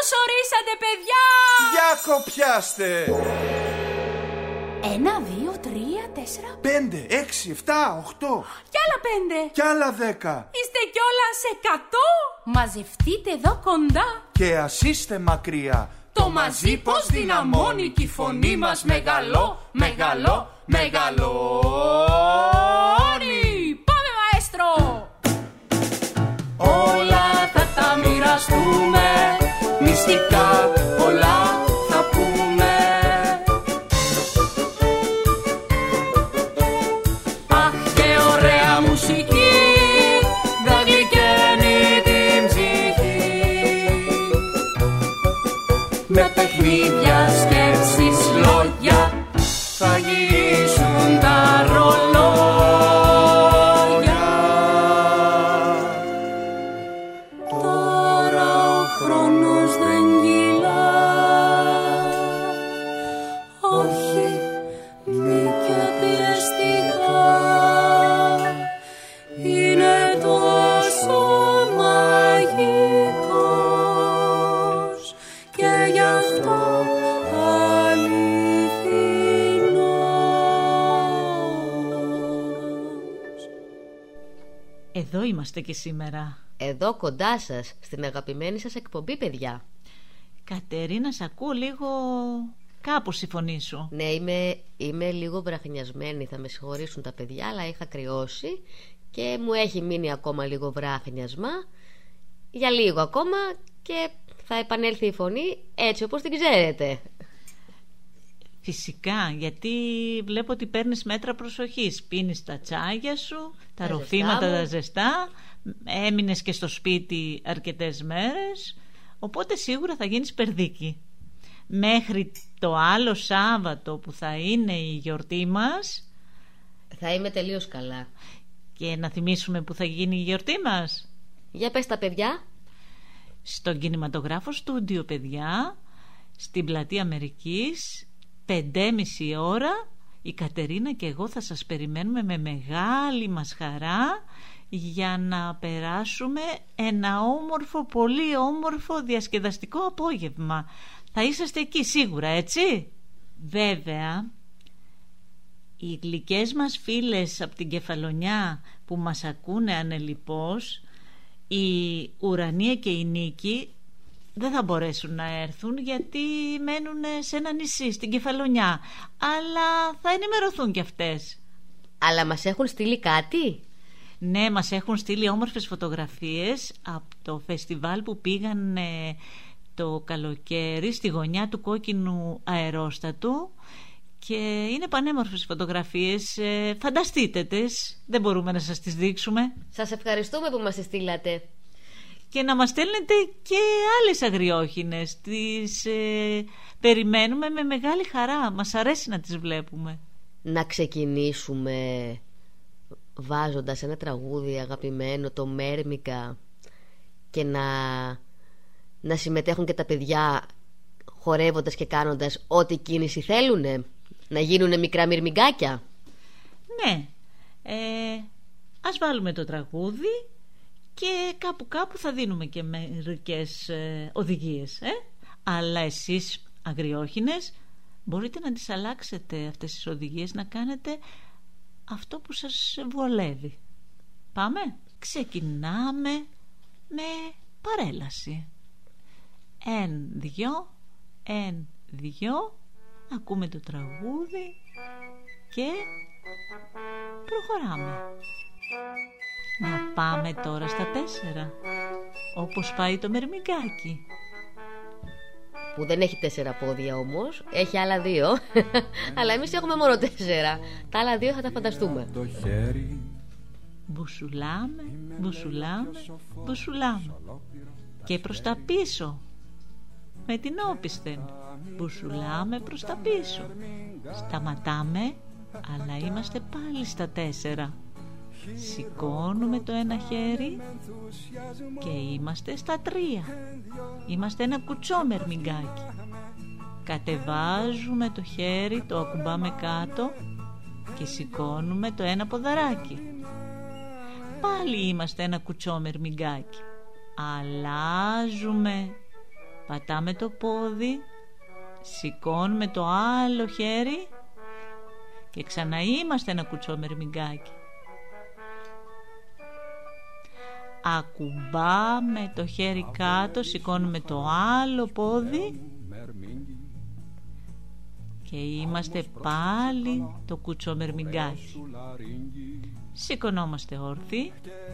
Καλώς ορίσατε, παιδιά! Για κοπιάστε! 1, 2, 3, 4, 5, 6, 7, 8. Κι άλλα 5. Κι άλλα 10. Είστε κιόλας 100. Μαζευτείτε εδώ κοντά. Και ας είστε μακριά. Το μαζί πως δυναμώνει κι η φωνή μας μεγαλώνει. Πάμε, μαέστρο! Όλα θα τα μοιραστούμε, μυστικά πολλά θα πούμε. Αχ, και ωραία μουσική, θα γλυκαίνει την ψυχή. Με παιχνίδια, σκέψεις, λόγια, θα γυρίσουν τα ρολόγια. Τώρα ο χρόνος δεν κυλά, όχι μη και πιεστικά. Είναι τόσο μαγικός και γι' αυτό αληθινός. Εδώ είμαστε και σήμερα. Εδώ κοντά σας, στην αγαπημένη σας εκπομπή, παιδιά. Κατερίνα, σ' ακούω λίγο κάπως η φωνή σου. Ναι, είμαι λίγο βραχνιασμένη, θα με συγχωρήσουν τα παιδιά, αλλά είχα κρυώσει και μου έχει μείνει ακόμα λίγο βράχνιασμα. Για λίγο ακόμα και θα επανέλθει η φωνή έτσι όπως την ξέρετε. Φυσικά, γιατί βλέπω ότι παίρνεις μέτρα προσοχής. Πίνεις τα τσάγια σου, τα ροφήματα τα ζεστά. Έμεινες και στο σπίτι αρκετές μέρες, οπότε σίγουρα θα γίνεις περδίκη. Μέχρι το άλλο Σάββατο που θα είναι η γιορτή μας θα είμαι τελείως καλά. Και να θυμίσουμε που θα γίνει η γιορτή μας. Για πες τα παιδιά. Στον κινηματογράφο στούντιο, παιδιά, στην πλατεία Αμερικής, 5:30 ώρα. Η Κατερίνα και εγώ θα σας περιμένουμε με μεγάλη μας χαρά για να περάσουμε ένα όμορφο, πολύ όμορφο διασκεδαστικό απόγευμα. Θα είσαστε εκεί σίγουρα, έτσι? Βέβαια, οι γλυκές μας φίλες από την Κεφαλονιά που μας ακούνε ανελιπώς, η Ουρανία και η Νίκη, δεν θα μπορέσουν να έρθουν γιατί μένουν σε ένα νησί στην Κεφαλονιά, αλλά θα ενημερωθούν κι αυτές. Αλλά μας έχουν στείλει κάτι? Ναι, μας έχουν στείλει όμορφες φωτογραφίες από το φεστιβάλ που πήγαν το καλοκαίρι στη γωνιά του κόκκινου αερόστατου και είναι πανέμορφες φωτογραφίες. Φανταστείτε τες, δεν μπορούμε να σας τις δείξουμε. Σας ευχαριστούμε που μας τις στείλατε. Και να μας στέλνετε και άλλες αγριόχινες. Τις περιμένουμε με μεγάλη χαρά. Μας αρέσει να τις βλέπουμε. Να ξεκινήσουμε βάζοντας ένα τραγούδι αγαπημένο, το Μέρμικα, και να συμμετέχουν και τα παιδιά χορεύοντας και κάνοντας ό,τι κίνηση θέλουνε. Να γίνουνε μικρά μυρμηγκάκια. Ναι, ας βάλουμε το τραγούδι και κάπου θα δίνουμε και μερικές οδηγίες, αλλά εσείς αγριόχινες μπορείτε να τις αλλάξετε αυτές τις οδηγίες, να κάνετε αυτό που σας βολεύει. Πάμε. Ξεκινάμε με παρέλαση. 1-2, 1-2. Ακούμε το τραγούδι και προχωράμε. Να πάμε τώρα στα 4, όπως πάει το μερμηγκάκι, που δεν έχει 4 πόδια όμως, έχει άλλα 2. Αλλά εμείς έχουμε μόνο 4. Τα άλλα 2 θα τα φανταστούμε. Μπουσουλάμε, μπουσουλάμε, μπουσουλάμε και προς τα πίσω με την όπισθεν. Μπουσουλάμε προς τα πίσω. Σταματάμε, αλλά είμαστε πάλι στα 4. Σηκώνουμε το ένα χέρι και είμαστε στα 3. Είμαστε ένα κουτσό μερμηγκάκι. Κατεβάζουμε το χέρι, το ακουμπάμε κάτω και σηκώνουμε το ένα ποδαράκι. Πάλι είμαστε ένα κουτσό μερμηγκάκι. Αλλάζουμε πατάμε το πόδι, σηκώνουμε το άλλο χέρι και ξαναείμαστε ένα κουτσό μερμηγκάκι. Ακουμπάμε το χέρι κάτω, σηκώνουμε το άλλο πόδι και είμαστε πάλι το κουτσό μερμηγκάκι. Σηκωνόμαστε όρθιοι,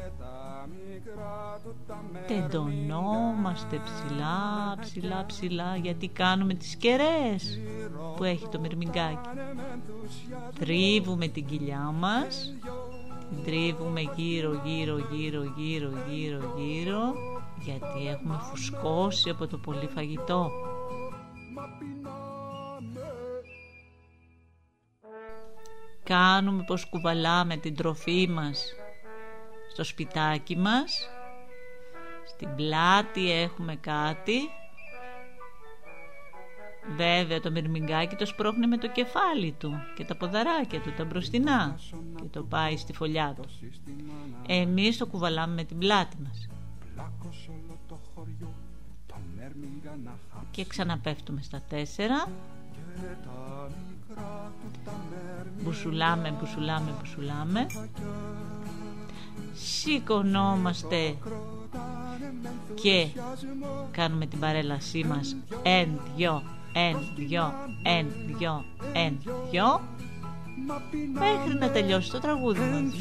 τεντωνόμαστε ψηλά, ψηλά, ψηλά, γιατί κάνουμε τις κεραίες που έχει το μερμηγκάκι. Τρίβουμε την κοιλιά μας, την τρίβουμε γύρω, γύρω, γύρω, γύρω, γύρω, γύρω, γιατί έχουμε φουσκώσει από το πολύ φαγητό. Κάνουμε πως κουβαλάμε την τροφή μας στο σπιτάκι μας. Στην πλάτη έχουμε κάτι. Βέβαια το μερμηγκάκι το σπρώχνει με το κεφάλι του και τα ποδαράκια του, τα μπροστινά, και το πάει στη φωλιά του. Εμείς το κουβαλάμε με την πλάτη μας και ξαναπέφτουμε στα 4. Μπουσουλάμε, μπουσουλάμε, μπουσουλάμε. Σηκωνόμαστε και κάνουμε την παρέλασή μας. 1, 2, 1, 2, 1, 2, 1, 2, μέχρι να τελειώσει το τραγούδι μας.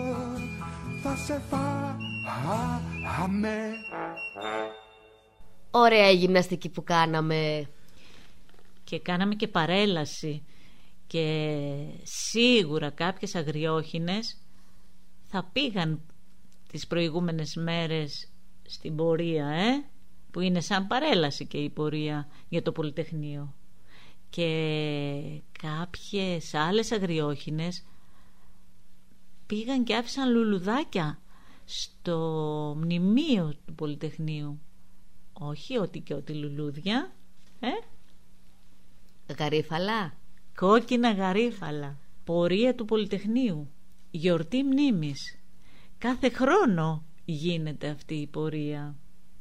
Ωραία η γυμναστική που κάναμε. Και κάναμε και παρέλαση. Και σίγουρα κάποιες αγριόχινες θα πήγαν τις προηγούμενες μέρες στην πορεία, που είναι σαν παρέλαση και η πορεία για το Πολυτεχνείο. Και κάποιες άλλες αγριόχινες πήγαν και άφησαν λουλουδάκια στο μνημείο του Πολυτεχνείου. Όχι ότι και ότι λουλούδια, Γαρίφαλα. Κόκκινα γαρίφαλα. Πορεία του Πολυτεχνείου. Γιορτή μνήμης. Κάθε χρόνο γίνεται αυτή η πορεία.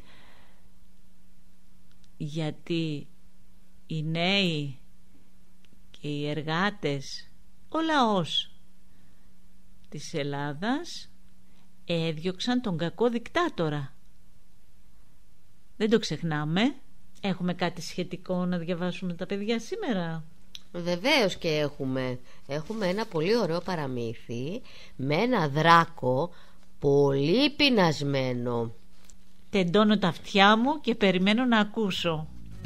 Γιατί οι νέοι και οι εργάτες, ο λαός της Ελλάδας έδιωξαν τον κακό δικτάτορα. Δεν το ξεχνάμε. Έχουμε κάτι σχετικό να διαβάσουμε τα παιδιά σήμερα? Βεβαίως και έχουμε ένα πολύ ωραίο παραμύθι με ένα δράκο πολύ πεινασμένο. Τεντώνω τα αυτιά μου και περιμένω να ακούσω.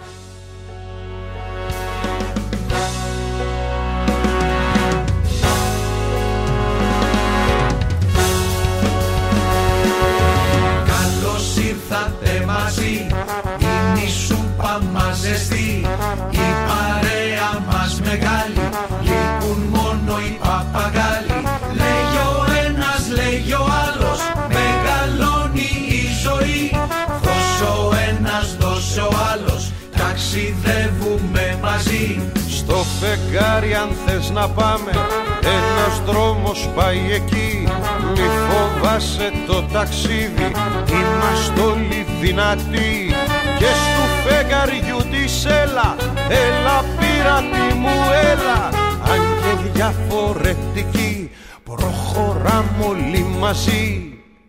Καλώς ήρθατε μαζί, είναι η σούπα μας ζεστή, η παρέα μας μεγάλη, λείπουν μόνο οι παπαγάλοι. Λέγει ο ένας, λέγει ο άλλος, μεγαλώνει η ζωή. Δώσε ο ένας, δώσε ο άλλος, ταξιδεύουμε μαζί. Στο φεγγάρι αν θες να πάμε, ένας δρόμος πάει εκεί. Μη φοβάσαι το ταξίδι, είμαστε όλοι δυνατοί. Και στου φεγγαριού της έλα, έλα πειράτη μου έλα. Αν και διαφορετικοί, προχωράμε όλοι μαζί.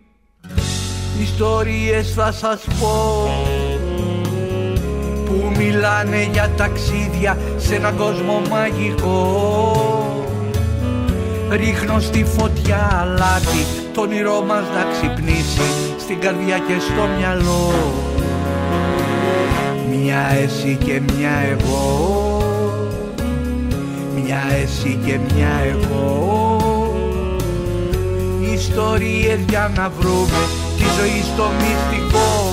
Ιστορίες θα σας πω που μιλάνε για ταξίδια σε έναν κόσμο μαγικό. Ρίχνω στη φωτιά αλάτι, το όνειρό μας να ξυπνήσει στην καρδιά και στο μυαλό. Μια εσύ και μια εγώ, μια εσύ και μια εγώ. Ιστορίες για να βρούμε τη ζωή στο μυστικό.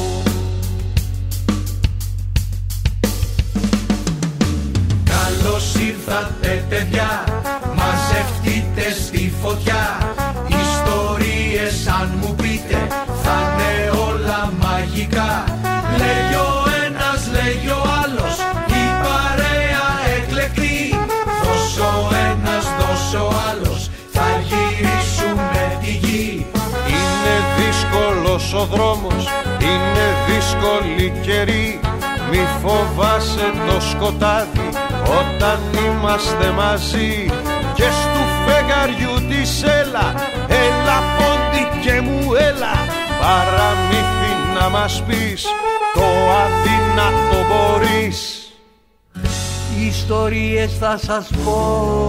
Καλώς ήρθατε παιδιά, μαζευτείτε στη φωτιά. Ιστορίες αν μου πείτε θα είναι όλα μαγικά. Λέγει ο ένας, λέγει ο άλλος, η παρέα εκλεκτή. Δώσε ο ένας, δώσε ο άλλος, θα γυρίσουμε τη γη. Είναι δύσκολος ο δρόμος, είναι δύσκολη καιρή. μη φοβάσαι το σκοτάδι όταν είμαστε μαζί. Και στου φεγγαριού της έλα, έλα πόντι και μου έλα, παραμύθι να μας πεις, το αδύνατο μπορείς. Ιστορίες θα σας πω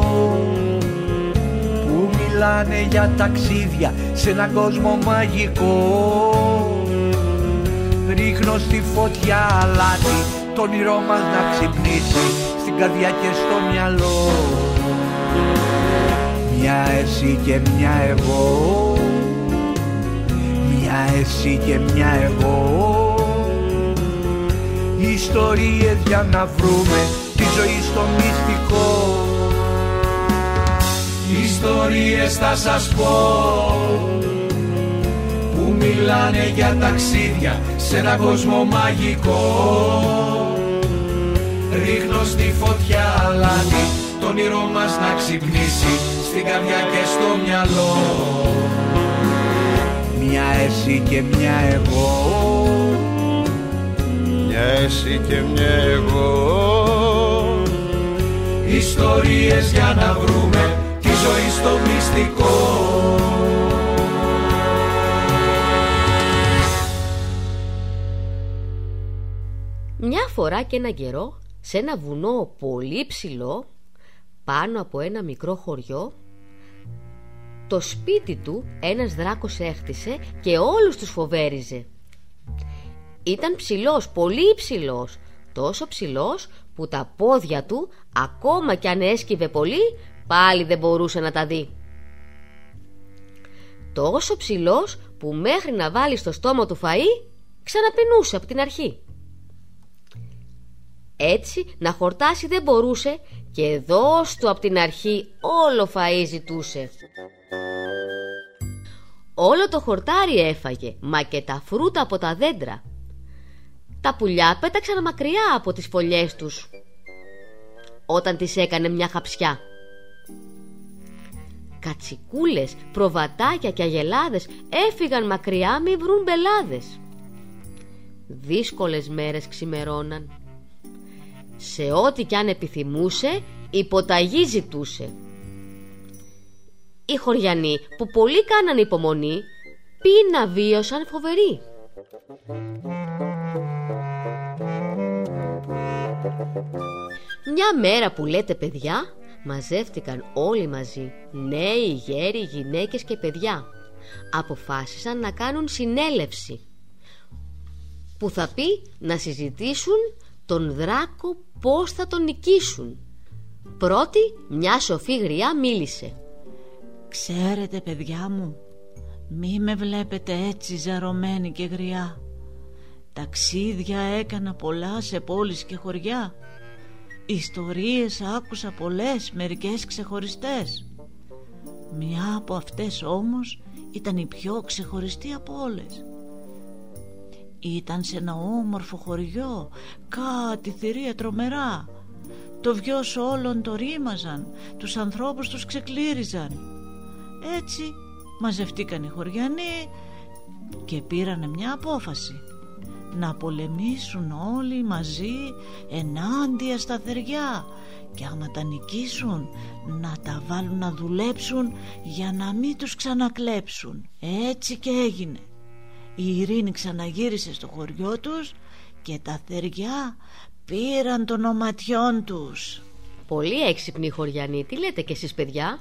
που μιλάνε για ταξίδια σε έναν κόσμο μαγικό. Ρίχνω στη φωτιά αλάτι, το όνειρό μας να ξυπνήσει στην καρδιά και στο μυαλό. Μια εσύ και μια εγώ, μια εσύ και μια εγώ. Ιστορίες για να βρούμε τη ζωή στο μυστικό. Ιστορίες θα σας πω που μιλάνε για ταξίδια σε έναν κόσμο μαγικό. Ρίχνω στη φωτιά αλάτι, το όνειρό μας να ξυπνήσει στην καρδιά και στο μυαλό. Μια εσύ και μια εγώ, μια εσύ και μια εγώ. Ιστορίες για να βρούμε τη ζωή στο μυστικό. Μια φορά και ένα καιρό, σε ένα βουνό πολύ ψηλό, πάνω από ένα μικρό χωριό, το σπίτι του ένας δράκος έχτισε και όλους τους φοβέριζε. Ήταν ψηλός, πολύ ψηλός, τόσο ψηλός που τα πόδια του, ακόμα κι αν έσκυβε πολύ, πάλι δεν μπορούσε να τα δει. Τόσο ψηλός που μέχρι να βάλει στο στόμα του φαΐ ξαναπεινούσε από την αρχή. Έτσι να χορτάσει δεν μπορούσε και δώσ' του από την αρχή όλο φαΐ ζητούσε. Όλο το χορτάρι έφαγε, μα και τα φρούτα από τα δέντρα. Τα πουλιά πέταξαν μακριά από τις φωλιές τους όταν τις έκανε μια χαψιά. Κατσικούλες, προβατάκια και αγελάδες έφυγαν μακριά μη βρουν μπελάδες. Δύσκολες μέρες ξημερώναν. Σε ό,τι κι αν επιθυμούσε, υποταγή ζητούσε. Οι χωριανοί που πολύ κάναν υπομονή, πείνα βίωσαν φοβεροί. Μια μέρα που λέτε παιδιά, μαζεύτηκαν όλοι μαζί, νέοι, γέροι, γυναίκες και παιδιά. Αποφάσισαν να κάνουν συνέλευση που θα πει να συζητήσουν τον δράκο πώς θα τον νικήσουν. Πρώτη μια σοφή γριά μίλησε. Ξέρετε παιδιά μου, μη με βλέπετε έτσι ζαρωμένη και γριά. Ταξίδια έκανα πολλά σε πόλεις και χωριά. Ιστορίες άκουσα πολλές, μερικές ξεχωριστές. Μια από αυτές όμως ήταν η πιο ξεχωριστή από όλες. Ήταν σε ένα όμορφο χωριό, κάτι θηρία τρομερά. Το βιος όλων το ρήμαζαν, τους ανθρώπους τους ξεκλήριζαν. Έτσι μαζευτήκαν οι χωριανοί και πήρανε μια απόφαση. Να πολεμήσουν όλοι μαζί ενάντια στα θεριά και άμα τα νικήσουν να τα βάλουν να δουλέψουν για να μην τους ξανακλέψουν. Έτσι και έγινε. Η ειρήνη ξαναγύρισε στο χωριό τους και τα θεριά πήραν των οματιών τους. Πολύ έξυπνοι χωριανοί. Τι λέτε κι εσείς παιδιά?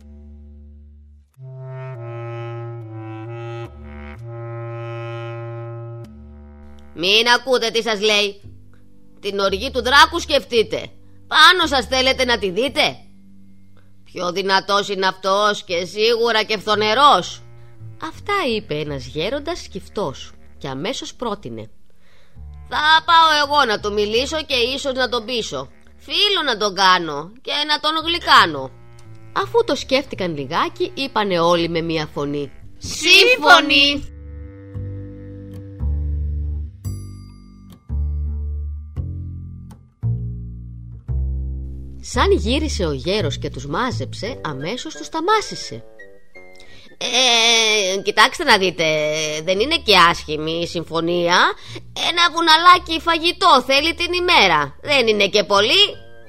Μην ακούτε τι σας λέει. Την οργή του δράκου σκεφτείτε. Πάνω σας θέλετε να τη δείτε. Πιο δυνατός είναι αυτός και σίγουρα και φθονερός. Αυτά είπε ένας γέροντας σκυφτός και αμέσως πρότεινε. Θα πάω εγώ να του μιλήσω και ίσως να τον πείσω. Φίλο να τον κάνω και να τον γλυκάνω. Αφού το σκέφτηκαν λιγάκι, είπανε όλοι με μία φωνή. Σύμφωνοι! Σαν γύρισε ο γέρος και τους μάζεψε, αμέσως τους ταμάσισε. Κοιτάξτε να δείτε, δεν είναι και άσχημη η συμφωνία. Ένα βουναλάκι φαγητό θέλει την ημέρα. Δεν είναι και πολύ.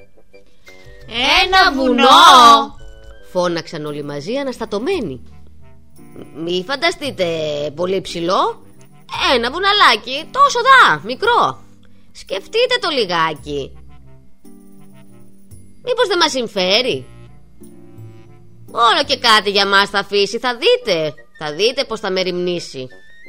Ένα βουνό! Φώναξαν όλοι μαζί αναστατωμένοι. Μη φανταστείτε πολύ ψηλό. Ένα βουναλάκι τόσο μικρό. Σκεφτείτε το λιγάκι. Μήπως δεν μας συμφέρει? Όλο και κάτι για μας θα αφήσει. Θα δείτε πως θα μεριμνήσει.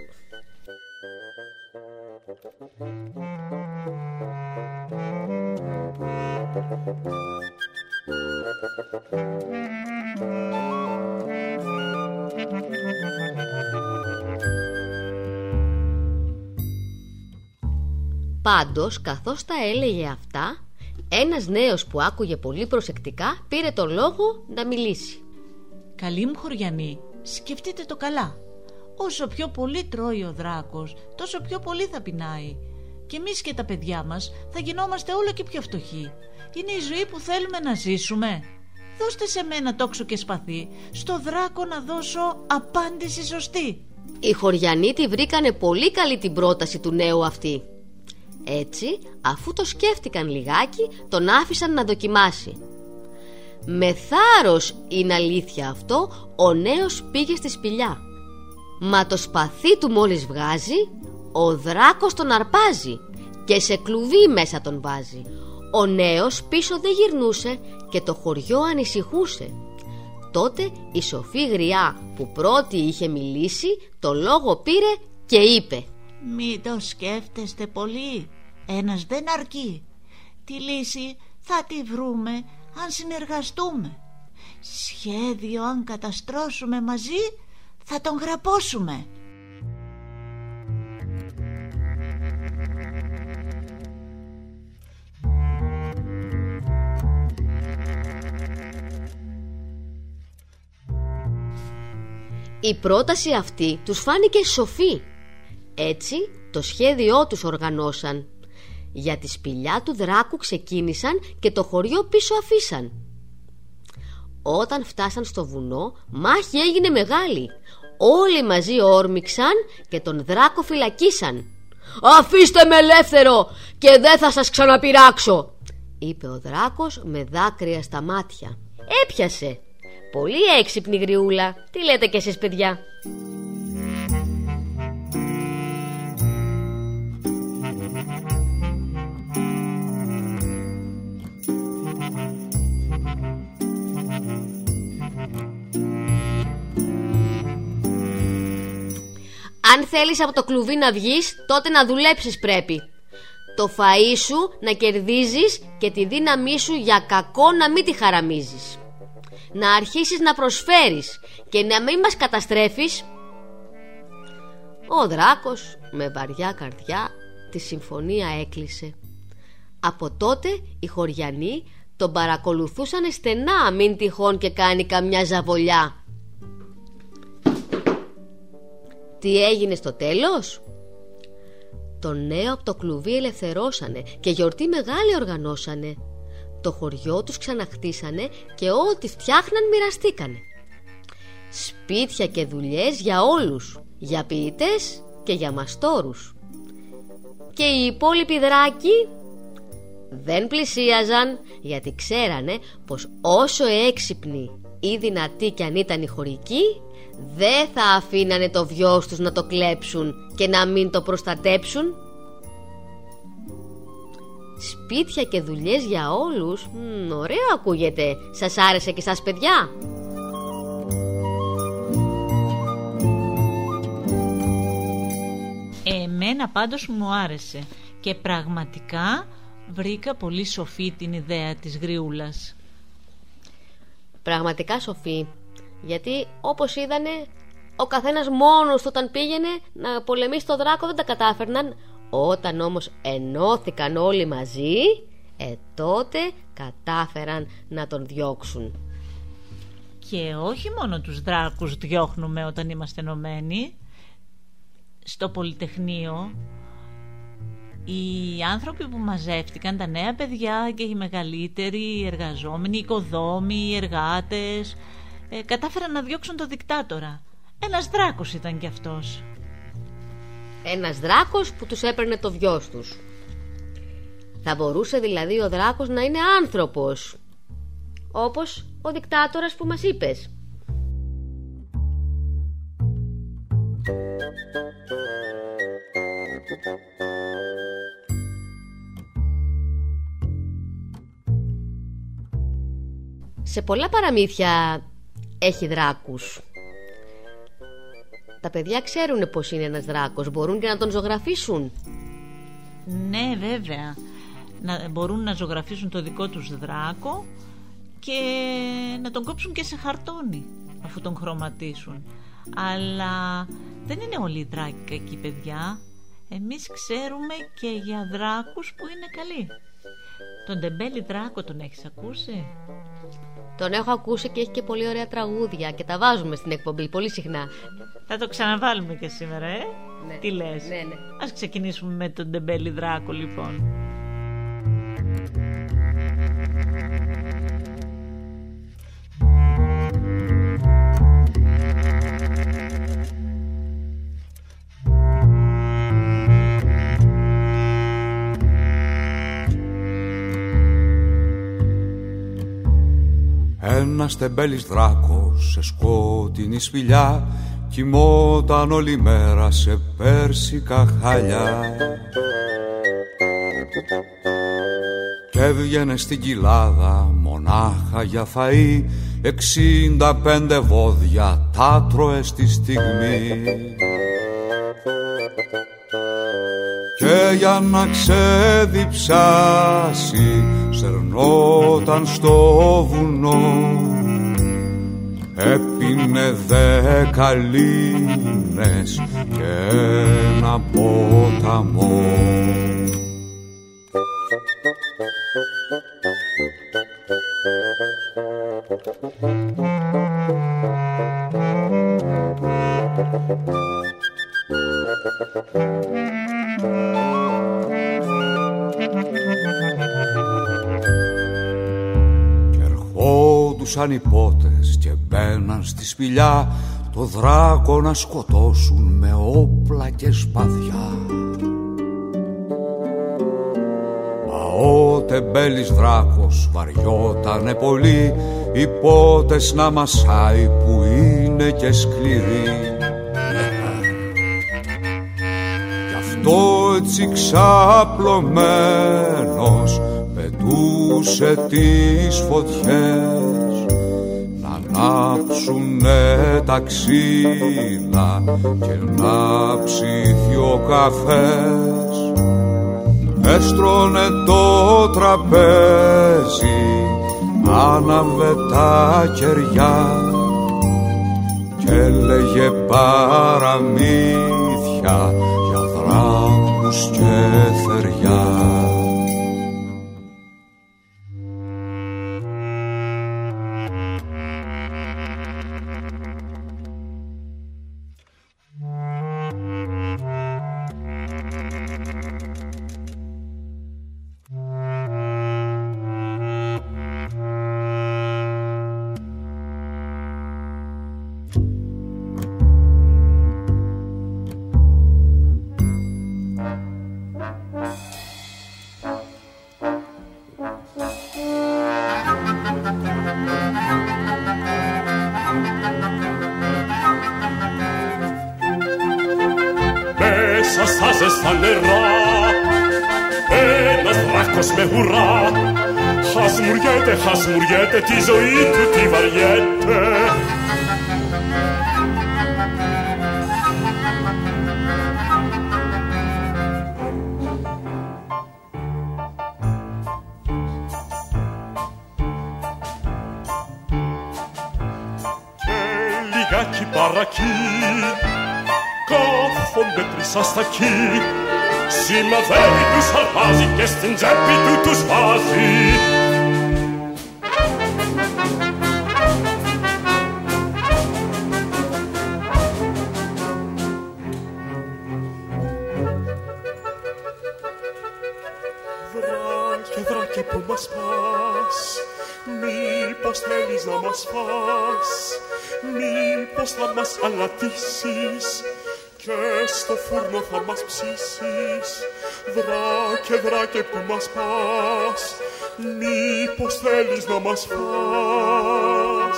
Πάντως, καθώς τα έλεγε αυτά, ένας νέος που άκουγε πολύ προσεκτικά πήρε το λόγο να μιλήσει. Καλή μου χωριανή, σκεφτείτε το καλά. Όσο πιο πολύ τρώει ο δράκος, τόσο πιο πολύ θα πεινάει. Και εμείς και τα παιδιά μας θα γινόμαστε όλο και πιο φτωχοί. Είναι η ζωή που θέλουμε να ζήσουμε. Δώστε σε μένα τόξο και σπαθί, στο δράκο να δώσω απάντηση σωστή. Οι χωριανοί τη βρήκανε πολύ καλή την πρόταση του νέου αυτή. Έτσι, αφού το σκέφτηκαν λιγάκι, τον άφησαν να δοκιμάσει. Με θάρρος, είναι αλήθεια αυτό, ο νέος πήγε στη σπηλιά. Μα το σπαθί του μόλις βγάζει, ο δράκος τον αρπάζει και σε κλουβί μέσα τον βάζει. Ο νέος πίσω δεν γυρνούσε και το χωριό ανησυχούσε. Τότε η σοφή γριά που πρώτη είχε μιλήσει το λόγο πήρε και είπε: Μη το σκέφτεστε πολύ, ένας δεν αρκεί. Τη λύση θα τη βρούμε αν συνεργαστούμε. Σχέδιο αν καταστρώσουμε μαζί θα τον γραπώσουμε. Η πρόταση αυτή τους φάνηκε σοφή. Έτσι το σχέδιό τους οργανώσαν. Για τη σπηλιά του δράκου ξεκίνησαν και το χωριό πίσω αφήσαν. Όταν φτάσαν στο βουνό, μάχη έγινε μεγάλη. Όλοι μαζί όρμηξαν και τον δράκο φυλακίσαν. «Αφήστε με ελεύθερο και δεν θα σας ξαναπειράξω», είπε ο δράκος με δάκρυα στα μάτια. Έπιασε. Πολύ έξυπνη γριούλα. Τι λέτε κι εσείς, παιδιά? Αν θέλεις από το κλουβί να βγεις, τότε να δουλέψεις πρέπει. Το φαΐ σου να κερδίζεις και τη δύναμή σου για κακό να μην τη χαραμίζεις. Να αρχίσεις να προσφέρεις και να μην μας καταστρέφεις. Ο δράκος με βαριά καρδιά τη συμφωνία έκλεισε. Από τότε οι χωριανοί τον παρακολουθούσαν στενά, μην τυχόν και κάνει καμιά ζαβολιά. Τι έγινε στο τέλος? Το νέο από το κλουβί ελευθερώσανε και γιορτή μεγάλη οργανώσανε. Το χωριό τους ξαναχτίσανε και ό,τι φτιάχναν μοιραστήκανε. Σπίτια και δουλειές για όλους, για ποιητές και για μαστόρους. Και οι υπόλοιποι δράκοι δεν πλησίαζαν, γιατί ξέρανε πως όσο έξυπνοι ή δυνατοί κι αν ήταν οι χωρικοί, δεν θα αφήνανε το βιός τους να το κλέψουν και να μην το προστατέψουν. Σπίτια και δουλειές για όλους. Ωραίο ακούγεται. Σας άρεσε και σας, παιδιά? Εμένα πάντως μου άρεσε και πραγματικά βρήκα πολύ σοφή την ιδέα της γριούλας. Πραγματικά σοφή. Γιατί όπως είδανε, ο καθένας μόνος του όταν πήγαινε να πολεμήσει το δράκο δεν τα κατάφερναν. Όταν όμως ενώθηκαν όλοι μαζί, τότε κατάφεραν να τον διώξουν. Και όχι μόνο τους δράκους διώχνουμε όταν είμαστε ενωμένοι. Στο Πολυτεχνείο οι άνθρωποι που μαζεύτηκαν, τα νέα παιδιά και οι μεγαλύτεροι, οι εργαζόμενοι, οι οικοδόμοι, οι εργάτες, κατάφεραν να διώξουν το δικτάτορα. Ένας δράκος ήταν κι αυτός. Ένας δράκος που τους έπαιρνε το βιος τους. Θα μπορούσε δηλαδή ο δράκος να είναι άνθρωπος, όπως ο δικτάτορας που μας είπες. Σε πολλά παραμύθια έχει δράκους. Τα παιδιά ξέρουν πως είναι ένας δράκος. Μπορούν και να τον ζωγραφίσουν. Ναι, βέβαια. Μπορούν να ζωγραφίσουν το δικό τους δράκο και να τον κόψουν και σε χαρτόνι αφού τον χρωματίσουν. Αλλά δεν είναι όλοι οι δράκοι κακοί, παιδιά. Εμείς ξέρουμε και για δράκους που είναι καλοί. Τον τεμπέλη δράκο τον έχεις ακούσει? Τον έχω ακούσει και έχει και πολύ ωραία τραγούδια και τα βάζουμε στην εκπομπή πολύ συχνά. Θα το ξαναβάλουμε και σήμερα, Ναι. Τι λες? Ναι. Ας ξεκινήσουμε με τον τεμπέλη δράκο, λοιπόν. Ένας τεμπέλης δράκος σε σκότεινη σπηλιά κοιμόταν όλη μέρα σε πέρσικα χαλιά και έβγαινε στην κοιλάδα μονάχα για φαΐ 65 βόδια τα τρώε στη στιγμή. Και για να ξεδιψάσει στερνόταν στο βουνό, έπινε 10 λίμνες και ένα ποταμό. Και ερχόντουσαν οι πότες και μπαίναν στη σπηλιά το δράκο να σκοτώσουν με όπλα και σπαθιά. Μα ο τεμπέλης δράκος βαριότανε πολύ οι πότες να μασάει που είναι και σκληροί. Το έτσι ξαπλωμένος πετούσε τις φωτιές να ανάψουνε τα ξύλα και να ψήθει ο καφές. Έστρωνε το τραπέζι, άναβε τα κεριά και έλεγε παραμύθια δράκους και θεριά. Στα νερά ένας δράκος με ουρά χασμουριέται, τη ζωή του τη βαριέται. Και λιγάκι παρακεί κάθονται τρεις αστακοί, σημαδεύει τους αρπάζει και στην τσέπη του τους βάζει. δράκε που μας πας, μήπως θέλεις να μας φας, μήπως θα μας αλατίσεις και στο φούρνο θα μας ψήσεις. Δράκε που μας πας, μήπως θέλεις να μας φας.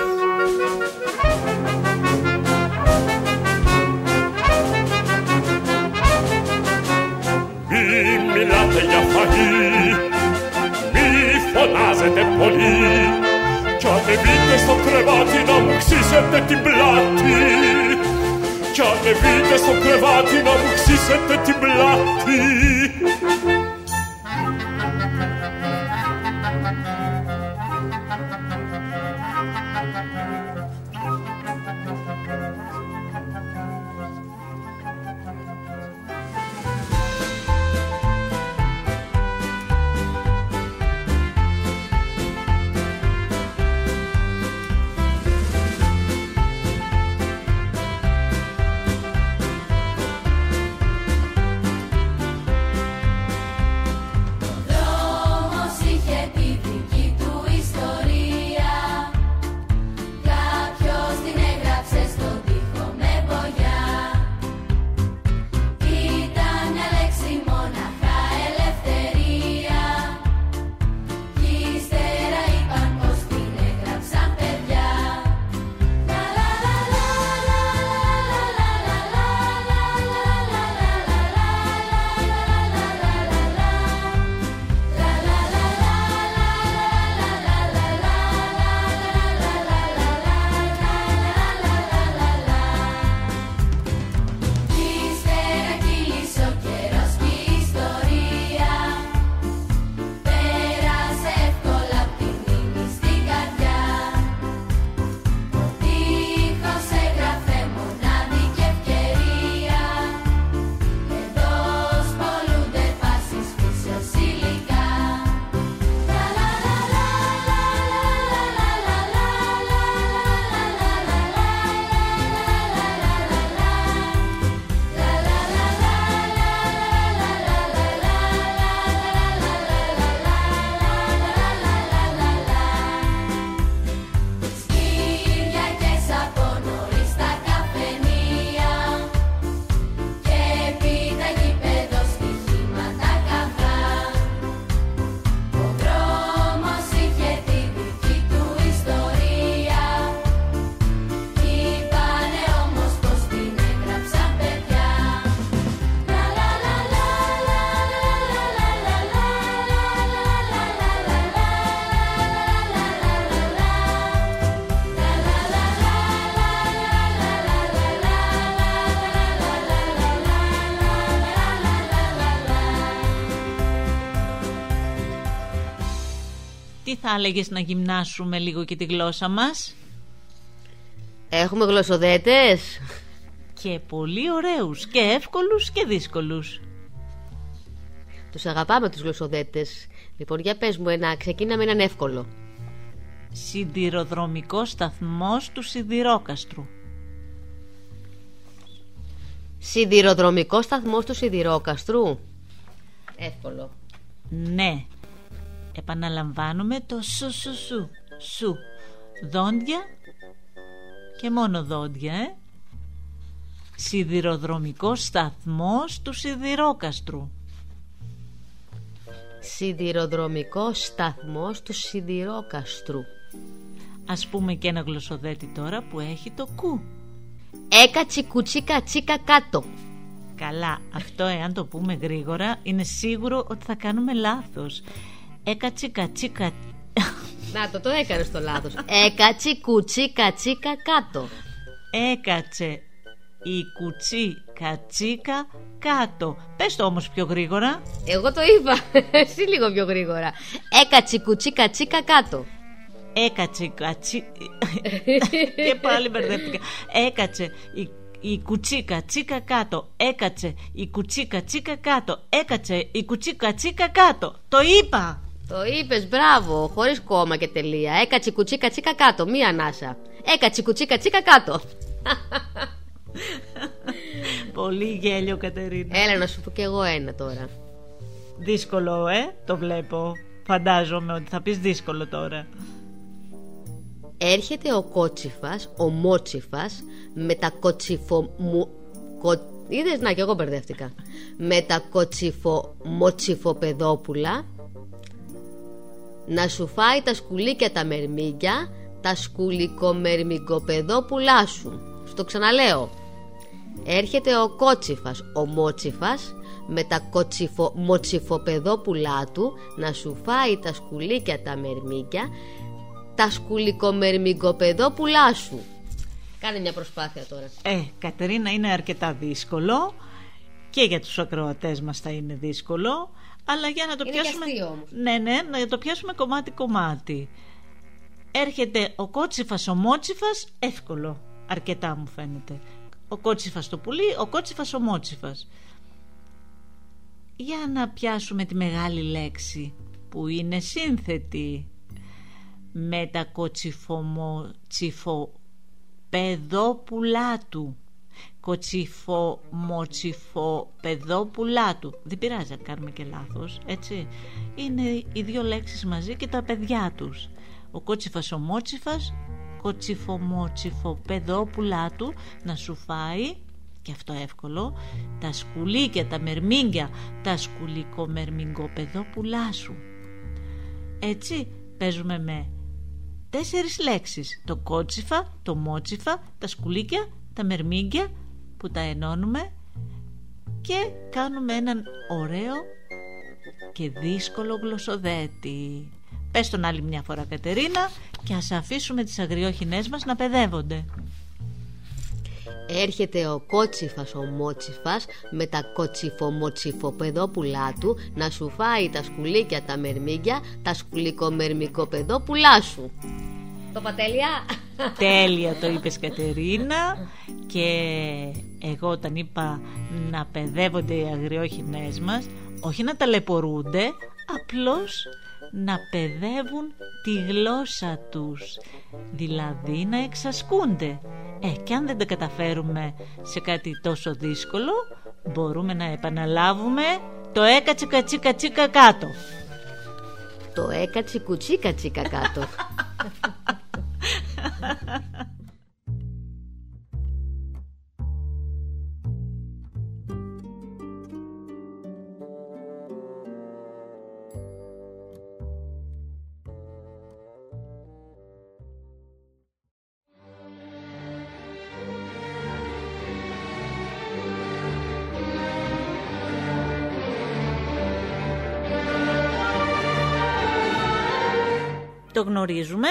Μη μιλάτε για φαγή, μη φωνάζετε πολύ, κι ανεβείτε στο κρεβάτι να μου ξύσετε την πλάτη, κι ανεβείτε στο κρεβάτι να μου ξύσετε την πλάτη. Τι θα έλεγες να γυμνάσουμε λίγο και τη γλώσσα μας? Έχουμε γλωσσοδέτες και πολύ ωραίους και εύκολους και δύσκολους. Τους αγαπάμε τους γλωσσοδέτες. Λοιπόν, για πες μου ένα, ξεκίνα με έναν εύκολο. Σιδηροδρομικός σταθμός του Σιδηρόκαστρου. Σιδηροδρομικός σταθμός του Σιδηρόκαστρου. Εύκολο. Ναι. Επαναλαμβάνουμε το σου σου σου. Σου. Δόντια και μόνο δόντια, Σιδηροδρομικός σταθμός του Σιδηρόκαστρου. Σιδηροδρομικός σταθμός του Σιδηρόκαστρου. Ας πούμε και ένα γλωσσοδέτη τώρα που έχει το κου. Έκατσι κουτσίκα τσίκα κάτω. Καλά, αυτό εάν το πούμε γρήγορα είναι σίγουρο ότι θα κάνουμε λάθος. Έκατσι κατσίκα. Να το έκανες το λάθος. Έκατσι κουτσί κατσίκα κάτω. Έκατσε η κουτσί κατσίκα κάτω. Πες το όμως πιο γρήγορα. Εγώ το είπα. Εσύ λίγο πιο γρήγορα. Έκατσι κουτσί κατσίκα κάτω. Έκατσε κατσί. Και πάλι μπερδεύτηκα. Έκατσε η κουτσίκα τσίκα κάτω. Έκατσε η κουτσίκα τσίκα κάτω. Έκατσε η κουτσίκα τσίκα κάτω. Το είπα. Το είπες, μπράβο, χωρίς κόμμα και τελεία. Έκατσε κουτσίκα τσίκα κάτω, μία ανάσα. Έκατσε κουτσίκα τσίκα κάτω. Πολύ γέλιο, Κατερίνα. Έλα να σου πω κι εγώ ένα τώρα. Δύσκολο, το βλέπω. Φαντάζομαι ότι θα πεις δύσκολο τώρα. Έρχεται ο κότσιφας, ο μότσιφας, με τα είδες, να, κι εγώ μπερδεύτηκα. Με τα κοτσιφομοτσιφοπεδόπουλα να σου φάει τα σκουλίκια τα μερμήγκια, τα σκουλικομερμικοπεδόπουλά σου. Στο ξαναλέω. Έρχεται ο κότσιφας, ο μότσιφας, με τα κοτσιφομοτσιφοπεδόπουλά του να σου φάει τα σκουλίκια τα μερμήγκια, τα σκουλικομερμικοπεδόπουλά σου. Κάνε μια προσπάθεια τώρα. Κατερίνα, είναι αρκετά δύσκολο και για τους ακροατές μας θα είναι δύσκολο, αλλά για να το πιάσουμε. Ναι, να το πιάσουμε κομμάτι-κομμάτι. Έρχεται ο κότσιφας, ο μότσιφας, εύκολο. Αρκετά μου φαίνεται. Ο κότσιφας το πουλί, ο κότσιφας ο μότσιφας. Για να πιάσουμε τη μεγάλη λέξη που είναι σύνθετη. Με τα κοτσιφομοτσιφοπεδόπουλά του. Κοτσιφομοτσιφοπεδόπουλά του. Δεν πειράζει να κάνουμε και λάθος, έτσι. Είναι οι δύο λέξεις μαζί και τα παιδιά τους. Ο κότσιφας ο μότσιφας, κοτσιφομοτσιφοπεδόπουλά του να σου φάει, και αυτό εύκολο, τα σκουλίκια, τα μερμήγκια, τα σκουλικομερμικοπεδόπουλά σου. Έτσι παίζουμε με 4 λέξεις. Το κότσιφα, το μότσιφα, τα σκουλίκια, τα μερμήγκια, που τα ενώνουμε και κάνουμε έναν ωραίο και δύσκολο γλωσσοδέτη. Πες τον άλλη μια φορά, Κατερίνα, και ας αφήσουμε τις αγριόχινές μας να παιδεύονται. Έρχεται ο κότσιφας ο μότσιφας με τα κοτσιφομοτσιφοπεδόπουλά του να σου φάει τα σκουλίκια τα μερμήγκια, τα σκουλικομερμικοπεδόπουλά σου. Το είπα τέλεια? Τέλεια το είπες, Κατερίνα. Και εγώ όταν είπα να παιδεύονται οι αγριόχινές μας, όχι να ταλαιπωρούνται, απλώς να παιδεύουν τη γλώσσα τους, δηλαδή να εξασκούνται. Και αν δεν τα καταφέρουμε σε κάτι τόσο δύσκολο, μπορούμε να επαναλάβουμε το έκατσικατσίκατσίκα κάτω. Το έκατσικουτσίκατσίκα κάτω. Το γνωρίζουμε?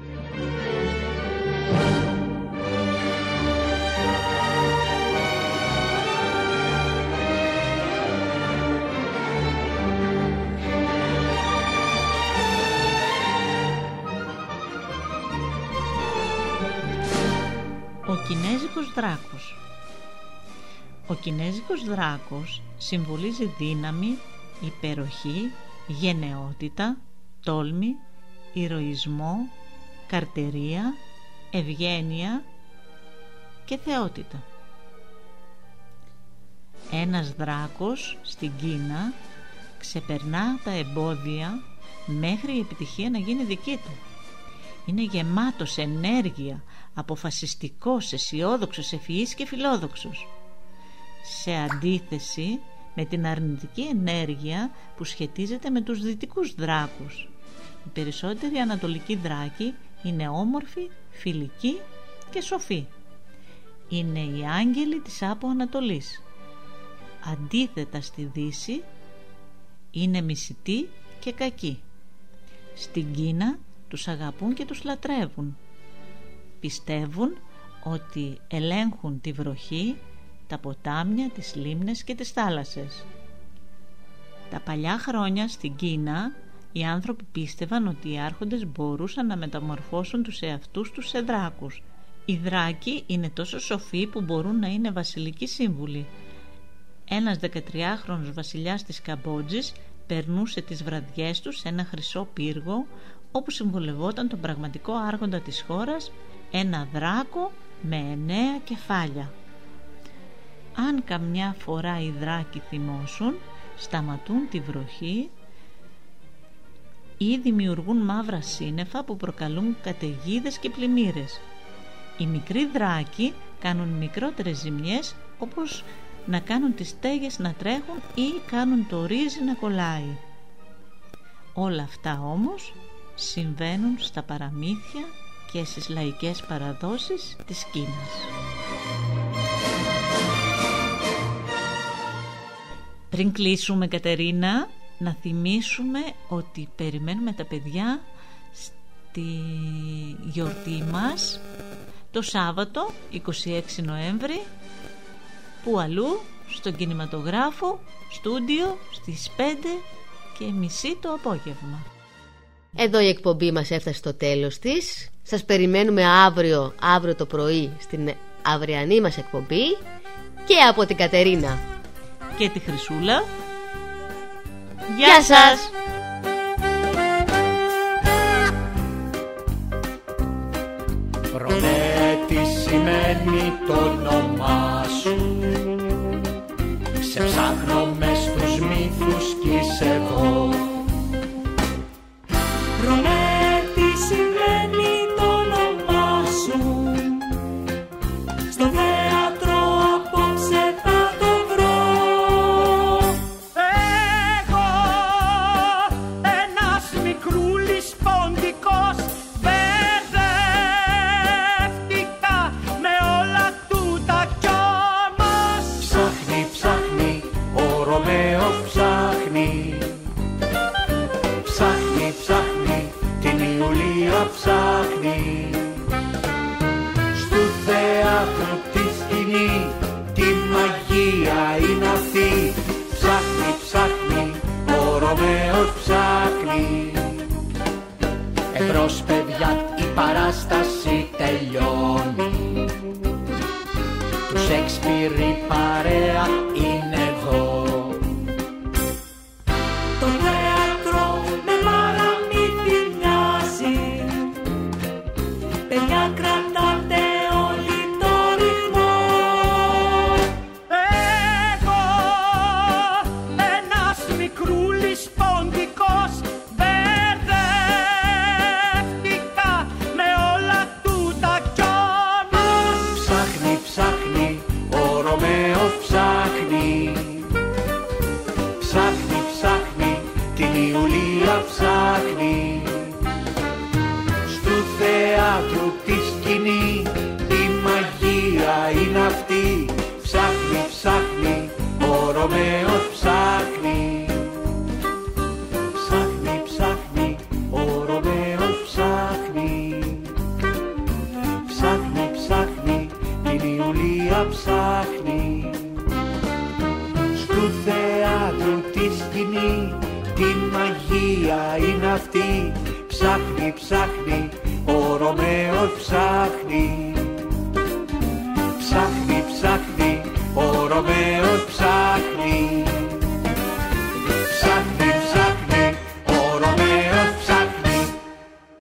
Ο Κινέζικος δράκος. Ο Κινέζικος δράκος συμβολίζει δύναμη, υπεροχή, γενναιότητα, τόλμη, ηρωισμό, καρτερία, ευγένεια και θεότητα. Ένας δράκος στην Κίνα ξεπερνά τα εμπόδια μέχρι η επιτυχία να γίνει δική του. Είναι γεμάτος ενέργεια, αποφασιστικός, αισιόδοξος, ευφυής και φιλόδοξος. Σε αντίθεση με την αρνητική ενέργεια που σχετίζεται με τους δυτικούς δράκους. Οι περισσότεροι ανατολικοί δράκοι είναι όμορφοι, φιλικοί και σοφοί. Είναι οι άγγελοι της Άπο Ανατολής. Αντίθετα στη Δύση είναι μισητοί και κακοί. Στην Κίνα τους αγαπούν και τους λατρεύουν. Πιστεύουν ότι ελέγχουν τη βροχή, τα ποτάμια, τις λίμνες και τις θάλασσες. Τα παλιά χρόνια στην Κίνα οι άνθρωποι πίστευαν ότι οι άρχοντες μπορούσαν να μεταμορφώσουν τους εαυτούς τους σε δράκους. Οι δράκοι είναι τόσο σοφοί που μπορούν να είναι βασιλικοί σύμβουλοι. Ένας 13χρονος βασιλιάς της Καμπότζης περνούσε τις βραδιές του σε ένα χρυσό πύργο όπου συμβολευόταν τον πραγματικό άρχοντα της χώρας, ένα δράκο με 9 κεφάλια. Αν καμιά φορά οι δράκοι θυμώσουν, σταματούν τη βροχή ή δημιουργούν μαύρα σύννεφα που προκαλούν καταιγίδες και πλημμύρες. Οι μικροί δράκοι κάνουν μικρότερες ζημιές, όπως να κάνουν τις στέγες να τρέχουν ή κάνουν το ρύζι να κολλάει. Όλα αυτά όμως συμβαίνουν στα παραμύθια και στις λαϊκές παραδόσεις της Κίνας. Πριν κλείσουμε, Κατερίνα, να θυμίσουμε ότι περιμένουμε τα παιδιά στη γιορτή μας το Σάββατο 26 Νοέμβρη, που αλλού? Στον κινηματογράφο στούντιο στις 5:30 το απόγευμα. Εδώ η εκπομπή μας έφτασε στο τέλος της. Σας περιμένουμε αύριο το πρωί στην αυριανή μας εκπομπή. Και από την Κατερίνα και τη Χρυσούλα, γεια σας! Ρωμέ, τι σημαίνει το όνομά σου? Σε ψάχνω μες στους μύθους κι είσαι εδώ. Ρωμέ, τι σημαίνει το όνομά σου? Στο θέατρο απόψε θα το βρω. Εγώ, ένας μικρούλης ποντικός, μπερδεύτηκα με όλα τούτα κι όμως ψάχνει, ψάχνει, ο Ρωμαίο ψάχνει. Ψάχνει, ψάχνει, την Ιουλία ψάχνει. Στου θέατρου τη σκηνή, τη μαγεία είναι αυτή. Ψάχνει, ψάχνει, ο Ρωμαίος ψάχνει. Εμπρός παιδιά, η παράσταση τελειώνει. Του Σέξπιρ η παρέα είναι εδώ. Το θέατρο με παραμύθι μοιάζει. Παιδιά, κρατάτε όλοι το ρυθμό. Εγώ, ένας μικρούλης ποντικός, μπερδεύτηκα με όλα τούτα κι όμως ψάχνει, ψάχνει, ο Ρωμαίος ψάχνει. Ψάχνει, ψάχνει, την Ιουλία ψάχνει. Στου θέατρου τη σκηνή, η μαγεία είναι αυτή. Ψάχνει, ψάχνει, ο Ρωμαίος ψάχνει. Ψάχνει, ψάχνει, ο Ρωμαίος ψάχνει. Ψάχνει, ψάχνει, την Ιουλία ψάχνει. Στου θέατρου τη σκηνή, τη μαγεία είναι αυτή. Ψάχνει, ψάχνει, ο Ρωμαίος ψάχνει.